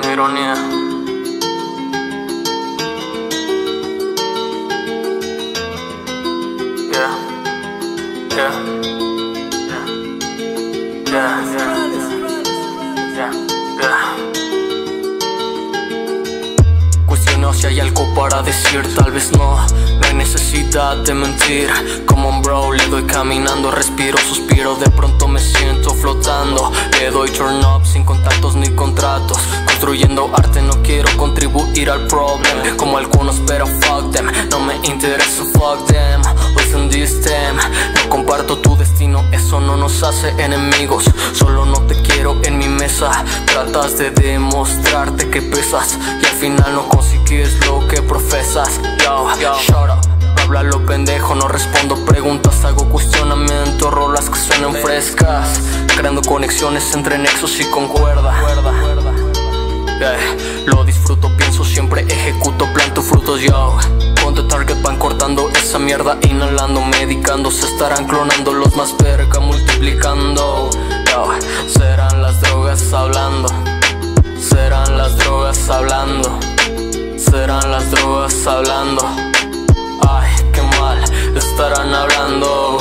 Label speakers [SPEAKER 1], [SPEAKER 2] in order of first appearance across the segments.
[SPEAKER 1] ironía. Yeah, yeah, yeah, yeah, yeah, yeah. Cuestiono si hay algo para decir, tal vez no hay necesidad de mentir. Como un bro, le doy caminando, respiro, suspiro, de pronto me siento flotando. Le doy turn up sin contactos ni contratos. Construyendo arte, no quiero contribuir al problem como algunos, pero fuck them. No me interesa, fuck them. Listen this them. No comparto tu destino, eso no nos hace enemigos. Solo no te quiero en mi mesa. Tratas de demostrarte que pesas y al final no consigues lo que profesas. Yo, shut up. Habla lo pendejo, no respondo preguntas, hago cuestionamientos, rolas que suenan frescas, creando conexiones entre nexos y concuerda. Lo disfruto, pienso, siempre ejecuto, planto frutos, yo. Con the target van cortando esa mierda, inhalando, medicando. Se estarán clonando los más verga, multiplicando, yo. Serán las drogas hablando. Serán las drogas hablando. Serán las drogas hablando. Ay, qué mal estarán hablando.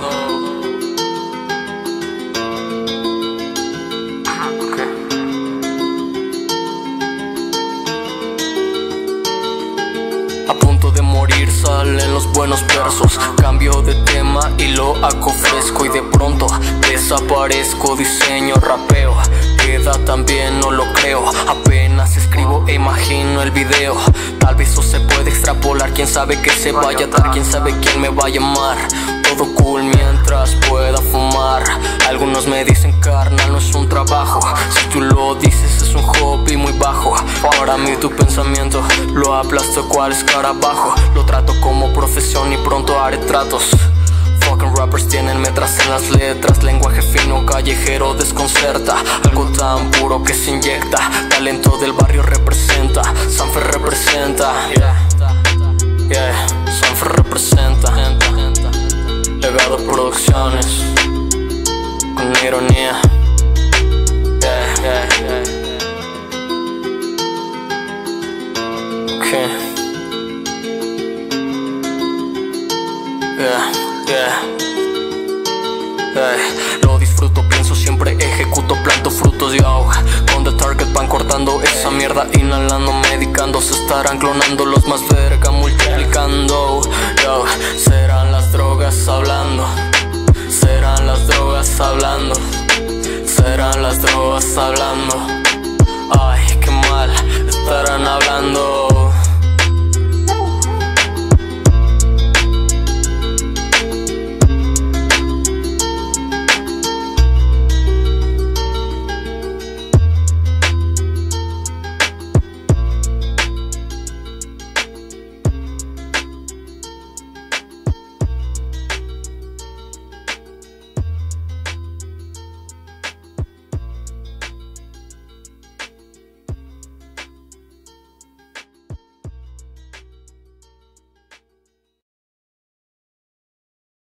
[SPEAKER 1] A punto de morir salen los buenos versos. Cambio de tema y lo hago fresco. Y de pronto desaparezco, diseño, rapeo. Queda tan bien, no lo creo. Apenas escribo e imagino el video. Tal vez eso se puede extrapolar. Quién sabe que se vaya a dar, quién sabe quién me va a llamar. Todo cool mientras pueda fumar. Algunos me dicen carnal, no es un trabajo. Si tú lo dices es un hobby muy bajo. Para mí tu pensamiento lo aplasto cual escarabajo. Lo trato como profesión y pronto haré tratos. Fucking rappers tienen metras en las letras. Lenguaje fino, callejero, desconcerta. Algo tan puro que se inyecta. Talento del barrio representa. Sanfer representa. Yeah, Sanfer representa. Legado Producciones. Con ironía. Yeah. Okay. Lo disfruto, pienso, siempre ejecuto, planto frutos, yo. Con the target van cortando esa mierda, inhalando, medicando. Se estarán clonando los más verga, multiplicando, yo. Serán las drogas hablando. Serán las drogas hablando. Serán las drogas hablando. Ay, qué mal estarán hablando.